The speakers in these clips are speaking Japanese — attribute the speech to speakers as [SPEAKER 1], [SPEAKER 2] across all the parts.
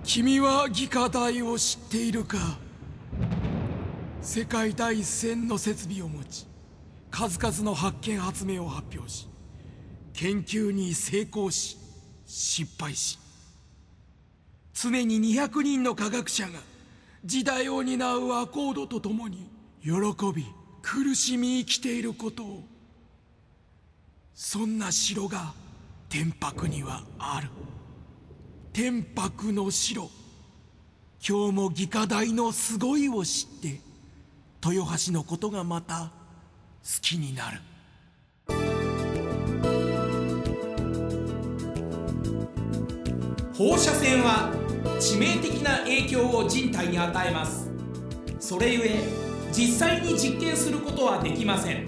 [SPEAKER 1] 君は技科大を知っているか。世界第一線の設備を持ち、数々の発見発明を発表し、研究に成功し失敗し、常に200人の科学者が時代を担うアコードとともに喜び苦しみ生きていることを。そんな城が天白にはある。天白の城。今日も技科大のすごいを知って豊橋のことがまた好きになる。
[SPEAKER 2] 放射線は致命的な影響を人体に与えます。それゆえ実際に実験することはできません。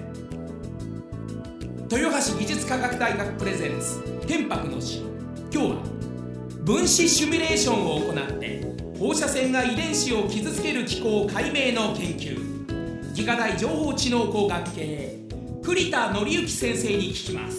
[SPEAKER 2] 豊橋技術科学大学プレゼンツ天白の城。今日は分子シミュレーションを行って放射線が遺伝子を傷つける機構解明の研究、技科大情報知能工学系栗田紀之先生に聞きます。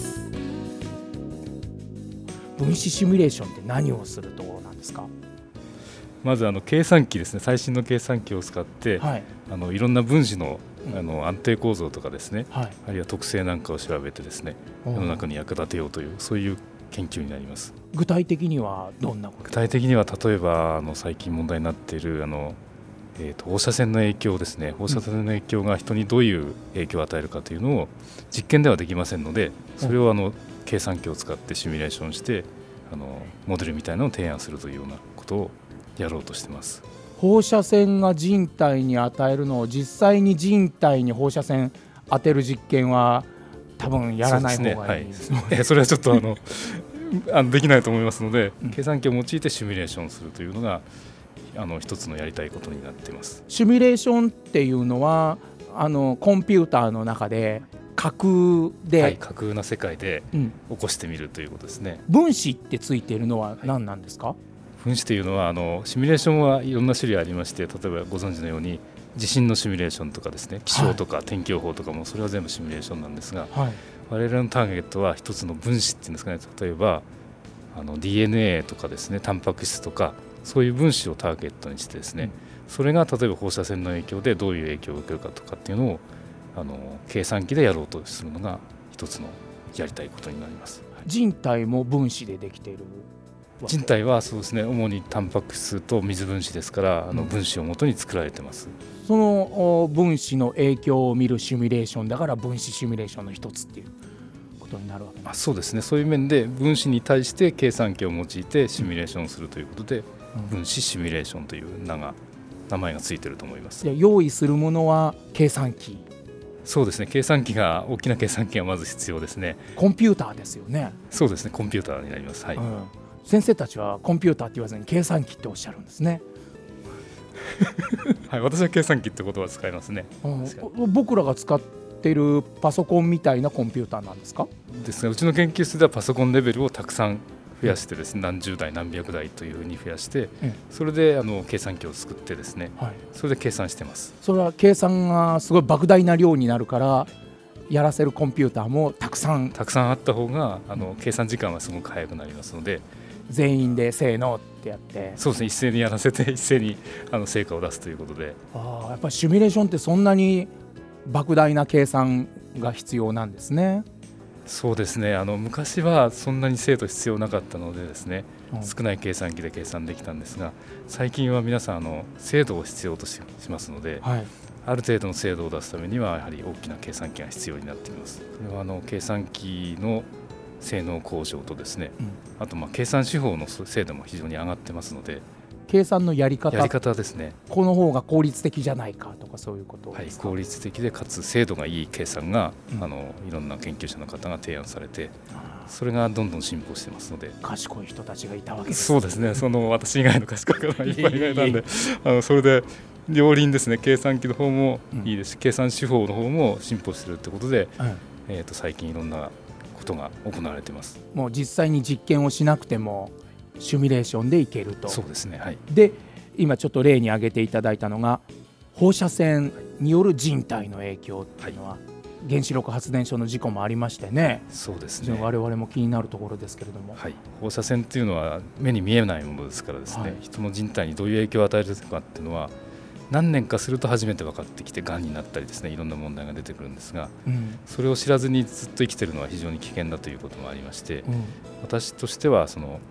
[SPEAKER 3] 分子シミュレーションって何をするところなんですか？
[SPEAKER 4] まず計算機ですね。最新の計算機を使って、
[SPEAKER 3] はい、
[SPEAKER 4] いろんな分子の、安定構造とかですね、
[SPEAKER 3] はい、
[SPEAKER 4] あるいは特性なんかを調べてですね、世の中に役立てようというそういう研究になります。
[SPEAKER 3] 具体的にはどんなこと？
[SPEAKER 4] 具体的には例えば最近問題になっている放射線の影響ですね。放射線の影響が人にどういう影響を与えるかというのを実験ではできませんので、それを計算機を使ってシミュレーションしてモデルみたいなのを提案するというようなことをやろうとしています。
[SPEAKER 3] 放射線が人体に与えるのを実際に人体に放射線当てる実験は多分やらない方がいいですね。
[SPEAKER 4] それはちょっとできないと思いますので、計算機を用いてシミュレーションするというのが一つのやりたいことになっています。
[SPEAKER 3] シミュレーションっていうのはコンピューターの中で架空で、
[SPEAKER 4] はい、架空な世界で起こしてみるということですね。
[SPEAKER 3] 分子ってついているのは何なんですか？
[SPEAKER 4] 分子というのはシミュレーションはいろんな種類ありまして、例えばご存知のように地震のシミュレーションとかですね、気象とか天気予報とかもそれは全部シミュレーションなんですが、
[SPEAKER 3] はい、
[SPEAKER 4] 我々のターゲットは一つの分子っていうんですかね。例えばDNA とかですね、タンパク質とかそういう分子をターゲットにしてですね、それが例えば放射線の影響でどういう影響を受けるかとかっていうのを計算機でやろうとするのが一つのやりたいことになります。
[SPEAKER 3] 人体も分子でできている。
[SPEAKER 4] 人体はそうですね、主にタンパク質と水分子ですから、分子をもとに作られてます。
[SPEAKER 3] その分子の影響を見るシミュレーションだから分子シミュレーションの一つっていうことになるわけです。
[SPEAKER 4] そうですね。そういう面で分子に対して計算機を用いてシミュレーションするということで、分子シミュレーションという名前がついていると思います。
[SPEAKER 3] 用意するものは計算機。
[SPEAKER 4] そうですね。大きな計算機がまず必要ですね。
[SPEAKER 3] コンピューターですよね。
[SPEAKER 4] そうですね。コンピューターになります。はい。
[SPEAKER 3] 先生たちはコンピューターって言わずに計算機っておっしゃるんですね。
[SPEAKER 4] はい、私は計算機って言葉を使いますね。
[SPEAKER 3] 僕らが使っているパソコンみたいなコンピューターなんですか？
[SPEAKER 4] ですが、うちの研究室ではパソコンレベルをたくさん増やしてですね、何十台何百台というふうに増やして、それで計算機を作ってですね、それで計算してます。
[SPEAKER 3] それは計算がすごい莫大な量になるからやらせるコンピューターもたくさん
[SPEAKER 4] あった方が計算時間はすごく早くなりますので、
[SPEAKER 3] 全員でせーのってやって。
[SPEAKER 4] そうですね。一斉にやらせて一斉に成果を出すということで。
[SPEAKER 3] やっぱりシミュレーションってそんなに莫大な計算が必要なんですね。
[SPEAKER 4] そうですね。昔はそんなに精度必要なかったのでですね、少ない計算機で計算できたんですが、最近は皆さん精度を必要としますので、ある程度の精度を出すためにはやはり大きな計算機が必要になっています。これは計算機の性能向上とですね、あと計算手法の精度も非常に上がってますので、
[SPEAKER 3] 計算のやり方
[SPEAKER 4] ですね。
[SPEAKER 3] この方が効率的じゃないかとかそういうことですか？
[SPEAKER 4] 効率的でかつ精度がいい計算が、いろんな研究者の方が提案されて、それがどんどん進歩してますので。
[SPEAKER 3] 賢い人たちがいたわけです。
[SPEAKER 4] そうですね。私以外の賢い方がいっぱいいたんでそれで両輪ですね。計算機の方もいいですし、計算手法の方も進歩しているということで、最近いろんなことが行われています。
[SPEAKER 3] もう実際に実験をしなくてもシミュレーションでいけると。
[SPEAKER 4] そうですね。はい。
[SPEAKER 3] で、今ちょっと例に挙げていただいたのが放射線による人体の影響っていうのは、 原子力発電所の事故もありましてね。
[SPEAKER 4] そうですね、
[SPEAKER 3] 我々も気になるところですけれども、
[SPEAKER 4] はい、放射線というのは目に見えないものですからですね、はい、人の人体にどういう影響を与えるかっていうのは何年かすると初めて分かってきて、がんになったりですね、いろんな問題が出てくるんですが、それを知らずにずっと生きているのは非常に危険だということもありまして、私としてはその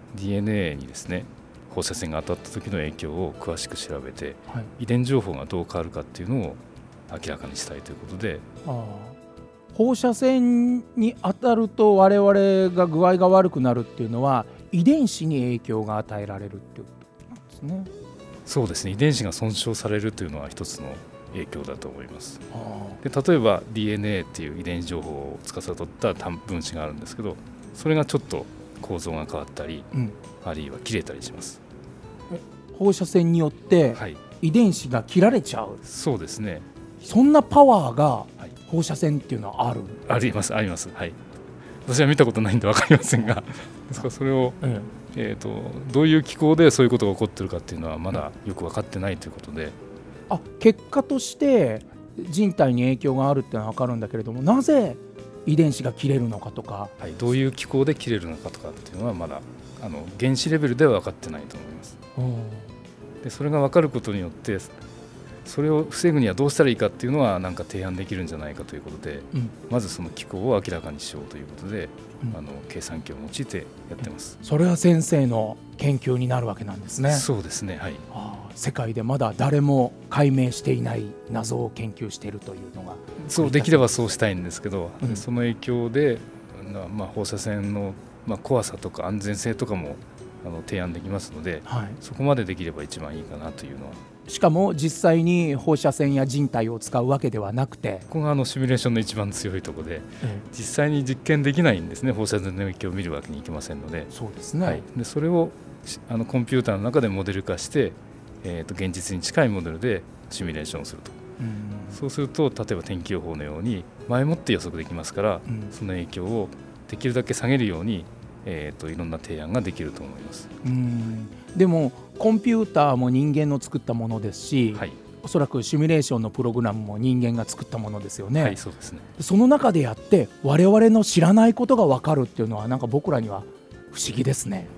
[SPEAKER 4] DNA にですね放射線が当たった時の影響を詳しく調べて、はい、遺伝情報がどう変わるかっていうのを明らかにしたいということで。
[SPEAKER 3] 放射線に当たると我々が具合が悪くなるっていうのは遺伝子に影響が与えられるっていうことなんですね。
[SPEAKER 4] そうですね、遺伝子が損傷されるというのは一つの影響だと思います。で例えば DNA っていう遺伝子情報を司った分子があるんですけど、それがちょっと構造が変わったり、あるいは切れたりします。
[SPEAKER 3] 放射線によって遺伝子が切られちゃう、はい、
[SPEAKER 4] そうですね。
[SPEAKER 3] そんなパワーが放射線っていうのはある？
[SPEAKER 4] あります、あります、はい。私は見たことないんで分かりませんがですからそれを、どういう機構でそういうことが起こっているかっていうのはまだよく分かってないということで、
[SPEAKER 3] 結果として人体に影響があるっていうのは分かるんだけれども、なぜ遺伝子が切れるのかとか、
[SPEAKER 4] はい、どういう機構で切れるのかとかっていうのはまだ原子レベルでは分かってないと思います。でそれが分かることによってそれを防ぐにはどうしたらいいかっていうのは何か提案できるんじゃないかということで、まずその機構を明らかにしようということで、計算機を用いてやってます。
[SPEAKER 3] それは先生の研究になるわけなんですね。
[SPEAKER 4] そうですね、はい。
[SPEAKER 3] 世界でまだ誰も解明していない謎を研究しているというのが、
[SPEAKER 4] そうできればそうしたいんですけど、その影響で、放射線の怖さとか安全性とかも提案できますので、そこまでできれば一番いいかなというのは。
[SPEAKER 3] しかも実際に放射線や人体を使うわけではなくて、
[SPEAKER 4] ここがシミュレーションの一番強いところで、実際に実験できないんですね。放射線の影響を見るわけにいきませんので。
[SPEAKER 3] そうですね、はい、
[SPEAKER 4] でそれをコンピューターの中でモデル化して、現実に近いモデルでシミュレーションをすると。そうすると例えば天気予報のように前もって予測できますから、その影響をできるだけ下げるようにいろんな提案ができると思います。
[SPEAKER 3] でもコンピューターも人間の作ったものですし、はい、おそらくシミュレーションのプログラムも人間が作ったものですよね。
[SPEAKER 4] はい、そうですね。
[SPEAKER 3] その中でやって我々の知らないことが分かるっていうのはなんか僕らには不思議ですね。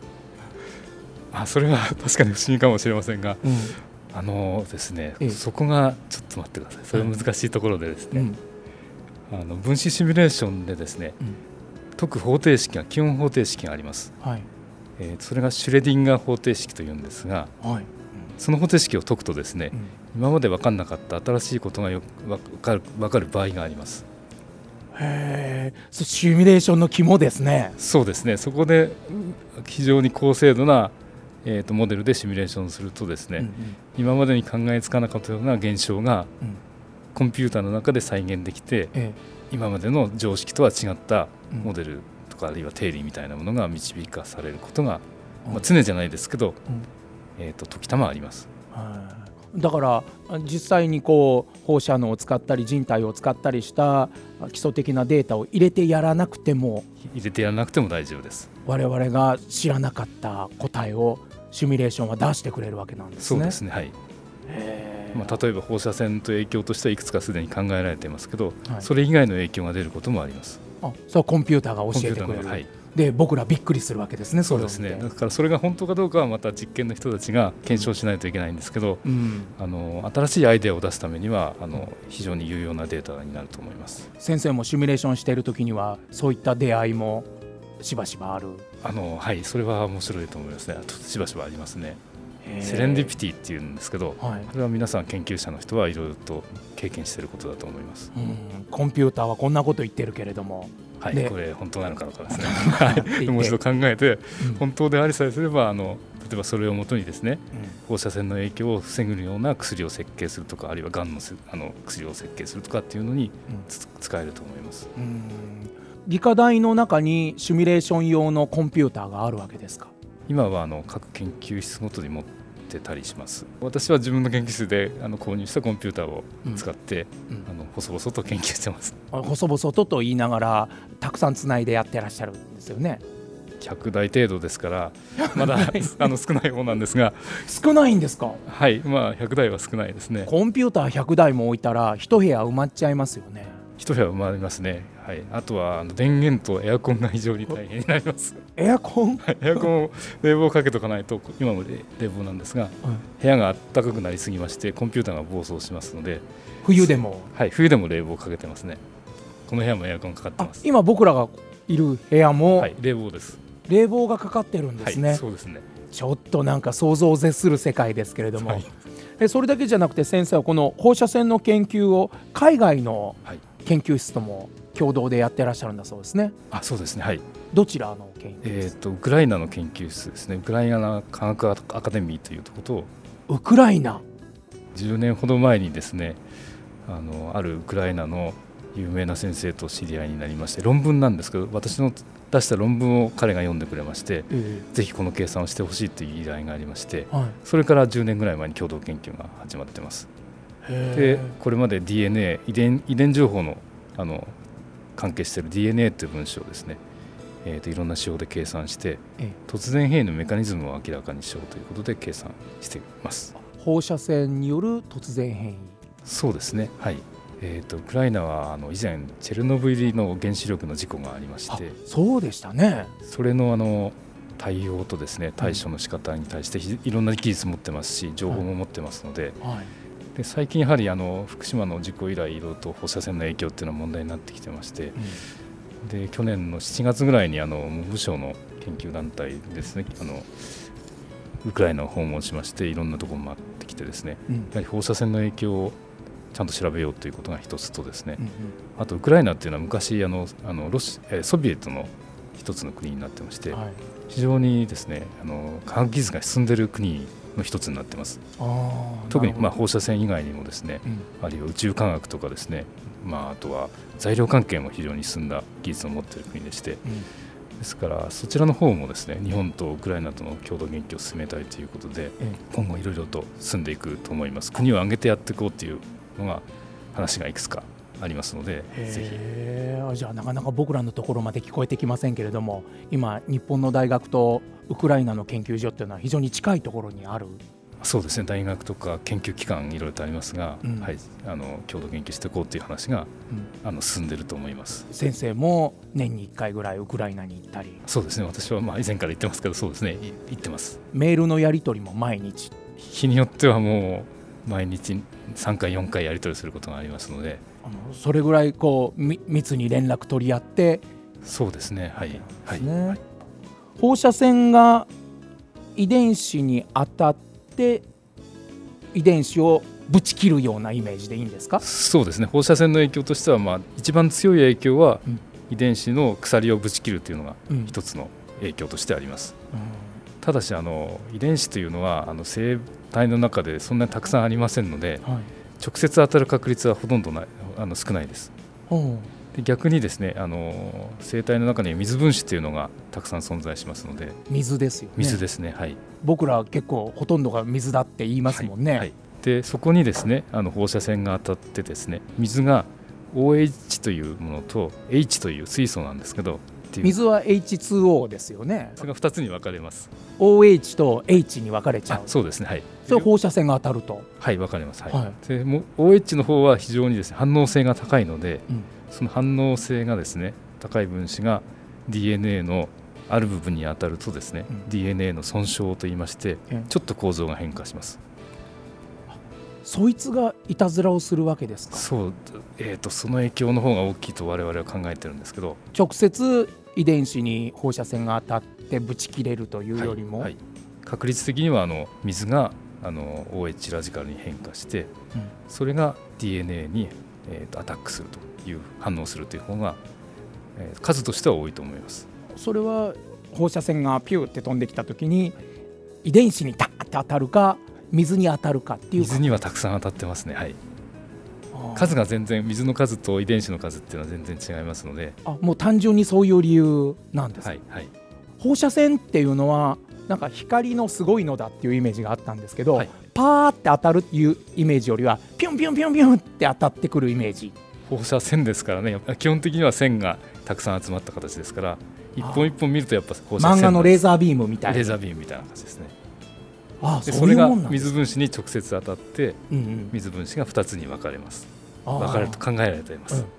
[SPEAKER 4] それは確かに不思議かもしれませんが、ですね、そこがちょっと待ってください。それは難しいところでですね、分子シミュレーションでですね、解く方程式が基本方程式があります。はい、それがシュレディンガー方程式というんですが、その方程式を解くとですね、今まで分からなかった新しいことが分かる場合があります。
[SPEAKER 3] シミュレーションの肝ですね。
[SPEAKER 4] そうですね。そこで非常に高精度な、モデルでシミュレーションするとですね、今までに考えつかなかったような現象が、コンピューターの中で再現できて、今までの常識とは違ったモデルとか、あるいは定理みたいなものが導かされることが、常じゃないですけど、時たまあります。
[SPEAKER 3] だから実際に放射能を使ったり人体を使ったりした基礎的なデータを入れてやらなくても
[SPEAKER 4] 大丈夫です。
[SPEAKER 3] 我々が知らなかった答えをシミュレーションは出してくれるわけなんですね。
[SPEAKER 4] そうですね、はい。例えば放射線と影響としてはいくつかすでに考えられていますけど、それ以外の影響が出ることもあります。
[SPEAKER 3] それはコンピューターが教えてくれる。はい、で僕らびっくりするわけですね。
[SPEAKER 4] そうですね。だからそれが本当かどうかはまた実験の人たちが検証しないといけないんですけど、新しいアイデアを出すためには非常に有用なデータになると思います。
[SPEAKER 3] 先生もシミュレーションしているときにはそういった出会いもしばしばある？
[SPEAKER 4] はい、それは面白いと思いますね。しばしばありますね。セレンディピティっていうんですけど、これは皆さん研究者の人はいろいろと経験していることだと思います。
[SPEAKER 3] コンピューターはこんなこと言ってるけれども、
[SPEAKER 4] はい、これ本当なのかどうかですね。もう一度考えて、本当でありさえすれば例えばそれをもとにですね、放射線の影響を防ぐような薬を設計するとか、あるいはがんの薬を設計するとかっていうのに使えると思います。
[SPEAKER 3] 理科大の中にシミュレーション用のコンピューターがあるわけですか？
[SPEAKER 4] 今は各研究室ごとに持ってたりします。私は自分の研究室で購入したコンピューターを使って、細々と研究してます。
[SPEAKER 3] 細々とと言いながらたくさんつないでやってらっしゃるんですよね。
[SPEAKER 4] 100台程度ですからまだ少ない方なんですが。
[SPEAKER 3] 少ないんですか？
[SPEAKER 4] はい、100台は少ないですね。
[SPEAKER 3] コンピューター100台も置いたら一部屋埋まっちゃいますよね。
[SPEAKER 4] 一部屋埋まりますね。はい、あとは電源とエアコンが非常に大変になります
[SPEAKER 3] エアコン
[SPEAKER 4] エアコンを冷房をかけとかないと、今も冷房なんですが、部屋が暖かくなりすぎましてコンピューターが暴走しますので、
[SPEAKER 3] 冬でも、
[SPEAKER 4] はい、冬でも冷房をかけてますね。この部屋もエアコンかかってます。
[SPEAKER 3] 今僕らがいる部屋も、
[SPEAKER 4] はい、冷房です。
[SPEAKER 3] 冷房がかかってるんですね。
[SPEAKER 4] はい、そうですね。
[SPEAKER 3] ちょっとなんか想像を絶する世界ですけれども、
[SPEAKER 4] はい、
[SPEAKER 3] それだけじゃなくて先生はこの放射線の研究を海外の研究室とも共同でやってらっしゃるんだそうですね。
[SPEAKER 4] あ、そうですね。はい。
[SPEAKER 3] どちらの研究室？
[SPEAKER 4] ウクライナの研究室ですね。ウクライナ科学アカデミーというところと、
[SPEAKER 3] ウクライナ
[SPEAKER 4] 10年ほど前にですね、あるウクライナの有名な先生と知り合いになりまして、論文なんですけど、私の出した論文を彼が読んでくれまして、ぜひこの計算をしてほしいという依頼がありまして、それから10年ぐらい前に共同研究が始まってます。でこれまで DNA 遺伝情報の関係している DNA という分子をですね、いろんな手法で計算して、突然変異のメカニズムを明らかにしようということで計算しています。
[SPEAKER 3] 放射線による突然変異。
[SPEAKER 4] そうですね。はい。ウクライナは以前チェルノブイリの原子力の事故がありまして、
[SPEAKER 3] そうでしたね。
[SPEAKER 4] それの対応とですね、対処の仕方に対していろんな技術持ってますし、情報も持ってますので、で最近やはり福島の事故以来いろいろと放射線の影響っていうのは問題になってきてまして、で去年の7月ぐらいに文部省の研究団体ですね、ウクライナを訪問しまして、いろんなところも回ってきてですね、やはり放射線の影響をちゃんと調べようということが一つとですね、あとウクライナっていうのは昔ソビエトの一つの国になってまして、非常にですね科学技術が進んでいる国の一つになってます。特に放射線以外にもですね、あるいは宇宙科学とかですね、あとは材料関係も非常に進んだ技術を持っている国でして、ですからそちらの方もですね、日本とウクライナとの共同研究を進めたいということで、今後いろいろと進んでいくと思います。国を挙げてやっていこうというのが話がいくつかありますので、ぜ
[SPEAKER 3] ひ。じゃあなかなか僕らのところまで聞こえてきませんけれども、今日本の大学とウクライナの研究所っていうのは非常に近いところにある。
[SPEAKER 4] そうですね。大学とか研究機関いろいろとありますが、はい、共同研究していこうという話が、進んでいると思います。
[SPEAKER 3] 先生も年に1回ぐらいウクライナに行ったり。
[SPEAKER 4] そうですね。私は以前から言ってますけど、そうですね、行ってます。
[SPEAKER 3] メールのやり取りも毎日。
[SPEAKER 4] 日によってはもう毎日3回4回やり取りすることがありますので、
[SPEAKER 3] それぐらい密に連絡取り合って。
[SPEAKER 4] そうですね。はい、はい。
[SPEAKER 3] 放射線が遺伝子に当たって遺伝子をぶち切るようなイメージでいいんですか？
[SPEAKER 4] そうですね。放射線の影響としては、一番強い影響は、遺伝子の鎖をぶち切るというのが一つの影響としてあります。ただし遺伝子というのは生体の中でそんなにたくさんありませんので、直接当たる確率はほとんど少ないです。で逆にですね、生体の中には水分子というのがたくさん存在しますので。
[SPEAKER 3] 水ですよね。
[SPEAKER 4] 水ですね。はい。
[SPEAKER 3] 僕ら結構ほとんどが水だって言いますもんね。
[SPEAKER 4] はい。でそこにですね放射線が当たってですね、水が OH というものと H という水素なんですけど、
[SPEAKER 3] 水は H2O ですよね。
[SPEAKER 4] それが2つに分かれます。
[SPEAKER 3] OH と H に分かれちゃう。
[SPEAKER 4] そうですね。はい。
[SPEAKER 3] それ放射線が当たると。
[SPEAKER 4] はい、分かれます。はい。でOH の方は非常にですね反応性が高いので、その反応性がですね高い分子が DNA のある部分に当たるとですね、DNA の損傷といいまして、ちょっと構造が変化します。
[SPEAKER 3] そいつがいたずらをするわけですか？
[SPEAKER 4] そう、その影響の方が大きいと我々は考えてるんですけど、
[SPEAKER 3] 直接遺伝子に放射線が当たってぶち切れるというよりも、
[SPEAKER 4] 確率的には水がOH ラジカルに変化して、それが DNA に、アタックするという反応するという方が、数としては多いと思います。
[SPEAKER 3] それは放射線がピューって飛んできたときに遺伝子にダーって当たるか水に当たるかっていう。
[SPEAKER 4] 水にはたくさん当たってますね。はい。数が全然、水の数と遺伝子の数っていうのは全然違いますので。
[SPEAKER 3] もう単純にそういう理由なんですか？
[SPEAKER 4] はいはい。
[SPEAKER 3] 放射線っていうのはなんか光のすごいのだっていうイメージがあったんですけど、パーって当たるっていうイメージよりはピュンピュンピュンピュンって当たってくるイメージ。
[SPEAKER 4] 放射線ですからね、基本的には線がたくさん集まった形ですから、一本一本見るとやっぱ放射線、
[SPEAKER 3] 漫画のレーザービームみたいな。
[SPEAKER 4] レーザービームみたいな感じですね。
[SPEAKER 3] で
[SPEAKER 4] それが水分子に直接当たって、水分子が2つに分かれます。分かれると考えられています。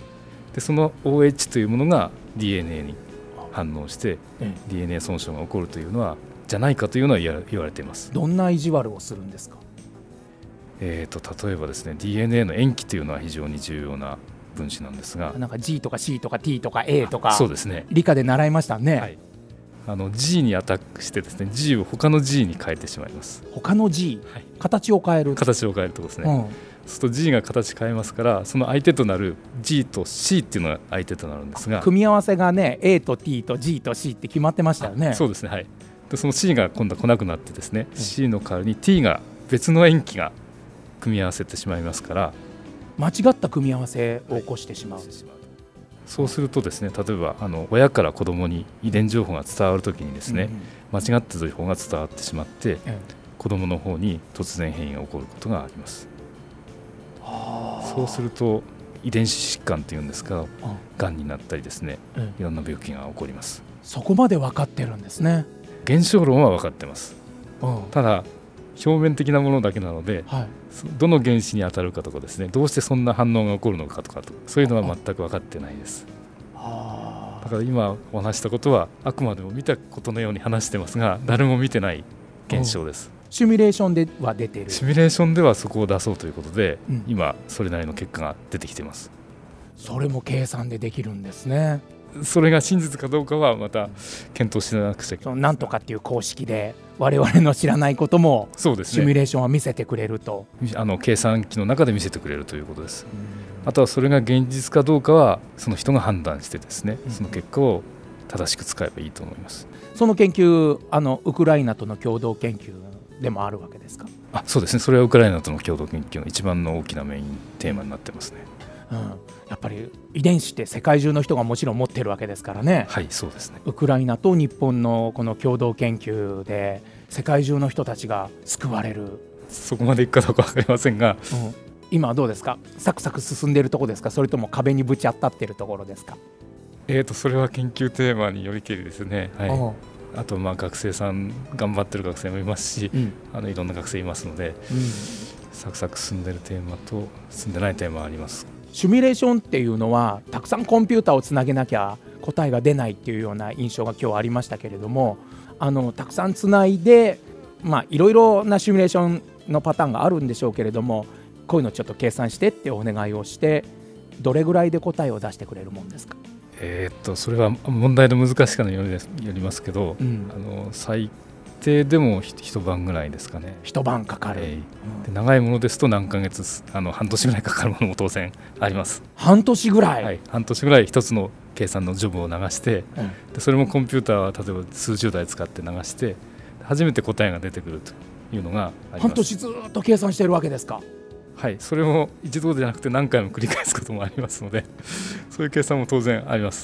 [SPEAKER 4] でその OH というものが DNA に反応して DNA 損傷が起こるというのはじゃないかというのは言われています。
[SPEAKER 3] どんな意地悪をするんですか？
[SPEAKER 4] 例えばですね DNA の塩基というのは非常に重要な分子なんですが、
[SPEAKER 3] なんか G とか C とか T とか A とか
[SPEAKER 4] そうですね、
[SPEAKER 3] 理科で習いましたね、
[SPEAKER 4] はい、G にアタックしてですね G を他の G に変えてしまいます。
[SPEAKER 3] 他の G、はい、形を変える
[SPEAKER 4] ところですね、そうすると G が形変えますから、その相手となる G と C っていうのが相手となるんですが、
[SPEAKER 3] 組み合わせがね A と T と G と C って決まってましたよね。
[SPEAKER 4] そうですね、はい。でその C が今度は来なくなってですね、C の代わりに T が別の塩基が組み合わせてしまいますから、
[SPEAKER 3] 間違った組み合わせを起こしてしまう、
[SPEAKER 4] そうするとですね、例えば親から子供に遺伝情報が伝わるときにですね、間違った情報が伝わってしまって、子供の方に突然変異が起こることがあります。そうすると遺伝子疾患というんですが、がんになったりですね、いろんな病気が起こります。
[SPEAKER 3] そこまで分かってるんですね。
[SPEAKER 4] 現象論は分かってます、ただ表面的なものだけなので、どの原子に当たるかとかですね、どうしてそんな反応が起こるのかとかそういうのは全く分かってないです。だから今お話したことはあくまでも見たことのように話してますが、誰も見てない現象です。
[SPEAKER 3] シミュレーションでは出ている。
[SPEAKER 4] シミュレーションではそこを出そうということで、今それなりの結果が出てきています。
[SPEAKER 3] それも計算でできるんですね。
[SPEAKER 4] それが真実かどうかはまた検討しなくちゃいけない。
[SPEAKER 3] なんとかっていう公式で我々の知らないこともシミュレーションは見せてくれると、
[SPEAKER 4] 計算機の中で見せてくれるということです。あとはそれが現実かどうかはその人が判断してですね、その結果を正しく使えばいいと思います。
[SPEAKER 3] その研究ウクライナとの共同研究でもあるわけですか？
[SPEAKER 4] そうですね、それはウクライナとの共同研究の一番の大きなメインテーマになってますね。
[SPEAKER 3] やっぱり遺伝子って世界中の人がもちろん持ってるわけですからね。
[SPEAKER 4] はい、そうですね。
[SPEAKER 3] ウクライナと日本のこの共同研究で世界中の人たちが救われる。
[SPEAKER 4] そこまでいくかどうか分かりませんが、
[SPEAKER 3] 今はどうですか？サクサク進んでいるところですか？それとも壁にぶち当たっているところですか？
[SPEAKER 4] それは研究テーマによりけりですね、あと学生さん頑張ってる学生もいますし、いろんな学生いますので、サクサク進んでるテーマと進んでないテーマあります。
[SPEAKER 3] シミュレーションっていうのはたくさんコンピューターをつなげなきゃ答えが出ないっていうような印象が今日ありましたけれども、たくさんつないでいろいろなシミュレーションのパターンがあるんでしょうけれども、こういうのちょっと計算してってお願いをしてどれぐらいで答えを出してくれるもんですか？
[SPEAKER 4] それは問題の難しさによりますけど、最低でも一晩ぐらいですかね。
[SPEAKER 3] 一晩かかる、
[SPEAKER 4] で長いものですと何ヶ月半年ぐらいかかるものも当然あります。
[SPEAKER 3] 半年ぐらい、
[SPEAKER 4] はい、半年ぐらい一つの計算のジョブを流して、でそれもコンピューターは例えば数十台使って流して初めて答えが出てくるというのがあります。
[SPEAKER 3] 半年ずっと計算しているわけですか？
[SPEAKER 4] はい、それも一度じゃなくて何回も繰り返すこともありますのでそういう計算も当然あります。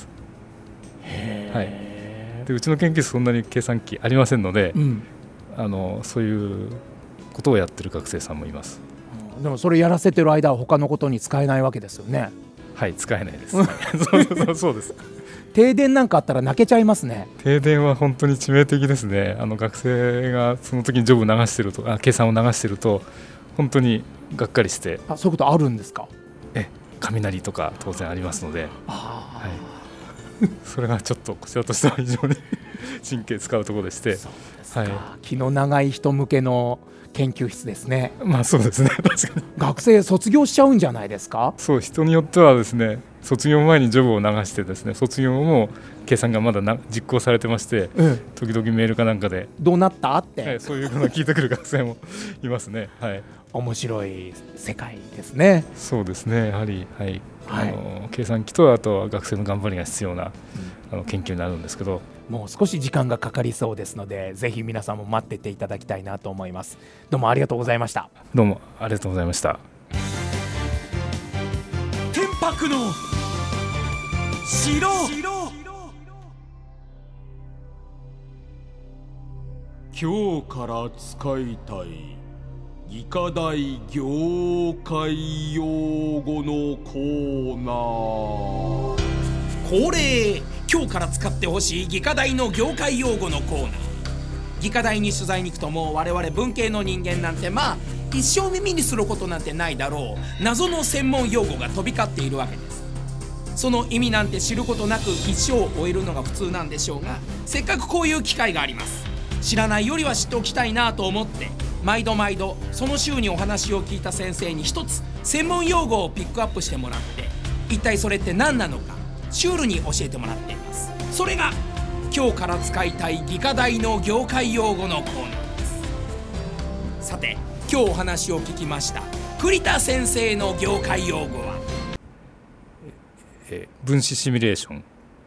[SPEAKER 4] でうちの研究室そんなに計算機ありませんので、そういうことをやってる学生さんもいます。
[SPEAKER 3] でもそれやらせてる間は他のことに使えないわけですよね？
[SPEAKER 4] はい、使えないですそうです。
[SPEAKER 3] 停電なんかあったら泣けちゃいますね。
[SPEAKER 4] 停電は本当に致命的ですね。学生がその時にジョブ流してると計算を流してると本当にがっかりして。
[SPEAKER 3] そういうことあるんですか？
[SPEAKER 4] 雷とか当然ありますので、それがちょっとこちらとしては非常に神経使うところでして。
[SPEAKER 3] 気の長い人向けの研究室ですね。
[SPEAKER 4] そうですね、確かに。
[SPEAKER 3] 学生卒業しちゃうんじゃないですか？
[SPEAKER 4] そう、人によってはですね、卒業前にジョブを流してですね、卒業後も計算がまだ実行されてまして、時々メールかなんかで
[SPEAKER 3] どうなったって、
[SPEAKER 4] そういうのを聞いてくる学生もいますね。
[SPEAKER 3] 面白い世界ですね。
[SPEAKER 4] そうですね、やはり、計算機とあとは学生の頑張りが必要な、研究になるんですけど、
[SPEAKER 3] もう少し時間がかかりそうですので、ぜひ皆さんも待ってていただきたいなと思います。どうもありがとうございました。
[SPEAKER 4] どうもありがとうございました。
[SPEAKER 1] 天白の城。今日から使いたい技科大業界用語のコーナー。
[SPEAKER 2] 恒例、今日から使ってほしい技科大の業界用語のコーナー。技科大に取材に行くともう我々文系の人間なんて一生耳にすることなんてないだろう謎の専門用語が飛び交っているわけです。 その意味なんて知ることなく一生を終えるのが普通なんでしょうが、せっかくこういう機会があります。知らないよりは知っておきたいなと思って、毎度その週にお話を聞いた先生に一つ専門用語をピックアップしてもらって、一体それって何なのかシュールに教えてもらっています。それが今日から使いたい理科大の業界用語のコーナーです。さて、今日お話を聞きました栗田先生の業界用語は
[SPEAKER 4] 分子シミュレーション。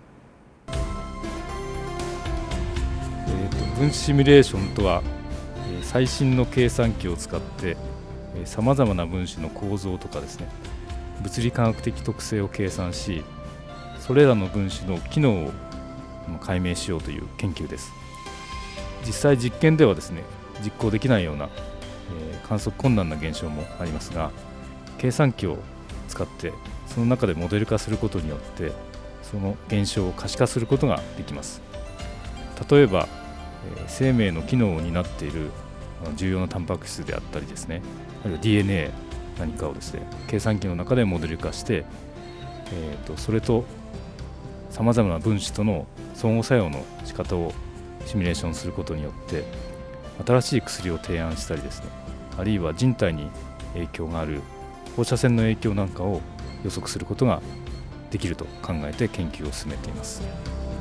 [SPEAKER 4] 分子シミュレーションとは、最新の計算機を使ってさまざまな分子の構造とかですね、物理化学的特性を計算し、それらの分子の機能を解明しようという研究です。実際実験ではですね、実行できないような、観測困難な現象もありますが、計算機を使ってその中でモデル化することによってその現象を可視化することができます。例えば、生命の機能を担っている重要なタンパク質であったりですね、あるいは DNA 何かをですね、計算機の中でモデル化して、それとさまざまな分子との相互作用の仕方をシミュレーションすることによって新しい薬を提案したりですね、あるいは人体に影響がある放射線の影響なんかを予測することができると考えて研究を進めています。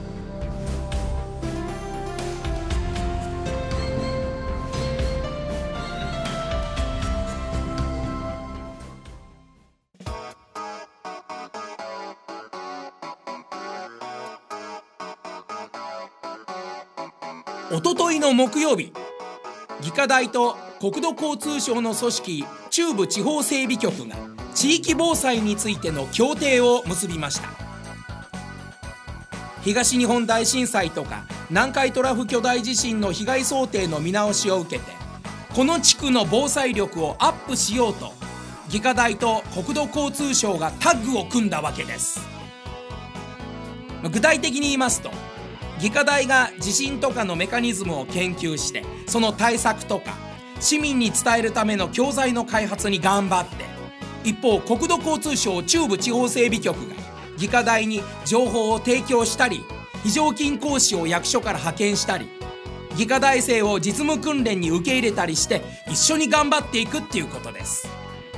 [SPEAKER 2] おとといの木曜日、技科大と国土交通省の組織中部地方整備局が地域防災についての協定を結びました。東日本大震災とか南海トラフ巨大地震の被害想定の見直しを受けて、この地区の防災力をアップしようと技科大と国土交通省がタッグを組んだわけです。具体的に言いますと、技科大が地震とかのメカニズムを研究して、その対策とか市民に伝えるための教材の開発に頑張って、一方国土交通省中部地方整備局が技科大に情報を提供したり、非常勤講師を役所から派遣したり、技科大生を実務訓練に受け入れたりして一緒に頑張っていくっていうことです。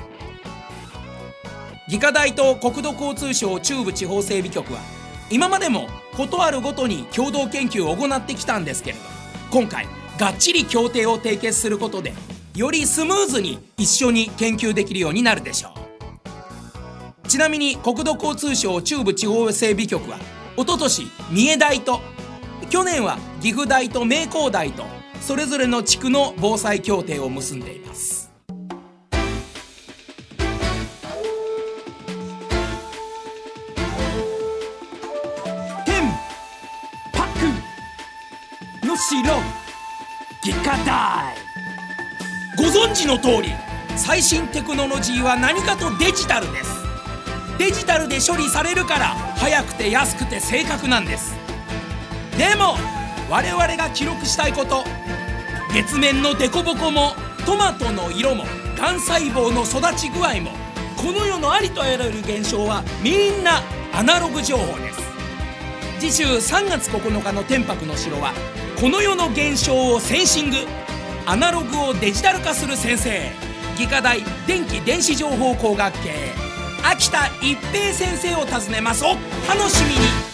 [SPEAKER 2] 技科大と国土交通省中部地方整備局は今までもことあるごとに共同研究を行ってきたんですけれど、今回がっちり協定を締結することでよりスムーズに一緒に研究できるようになるでしょう。ちなみに国土交通省中部地方整備局はおととし三重大と、去年は岐阜大と明光大とそれぞれの地区の防災協定を結んでいます。の城技科大、ご存知の通り最新テクノロジーは何かとデジタルです。デジタルで処理されるから早くて安くて正確なんです。でも我々が記録したいこと、月面のデコボコもトマトの色もがん細胞の育ち具合も、この世のありとあらゆる現象はみんなアナログ情報です。次週3月9日の天白の城はこの世の現象をセンシング、アナログをデジタル化する先生、技科大電気電子情報工学系秋田一平先生を訪ねます。お楽しみに。